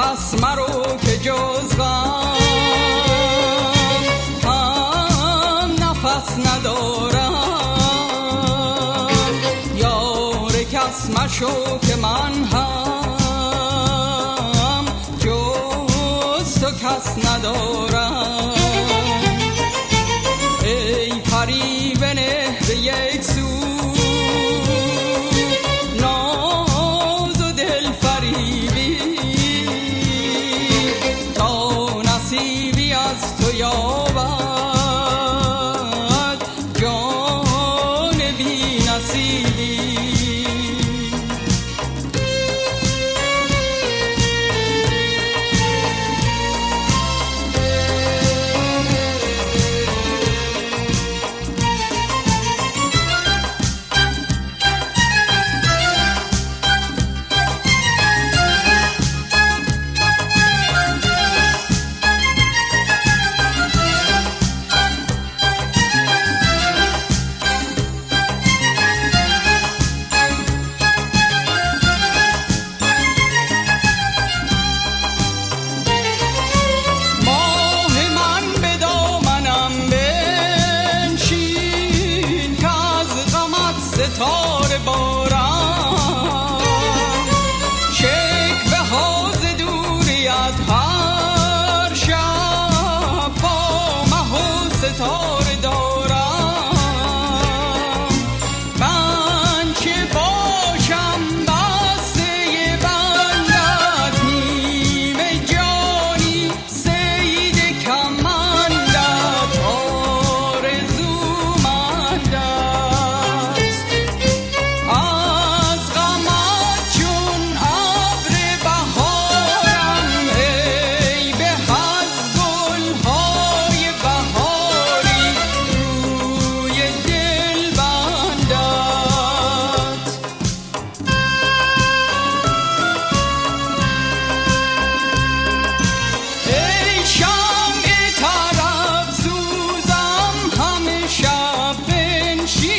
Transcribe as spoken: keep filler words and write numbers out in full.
پس مرو که جز غم هم نفس ندارم. یار کس مشو که من هم جز تو کس ندارم. ای پری بنه به یک سو ناز و دل فریبی تا نصیبی از تو یابد جان بی نصیبی. ستاره باران شکوه ها ز دوریت هر شب با مه و ستاره دارم. من که باشم بسته بندت نیمه جانی صید کمندت آرزومندت. از غمت چون ابر بهارم ای به از گلهای بهاری روی دل بندت. ای شمع طرب سوزم همه شب بنشین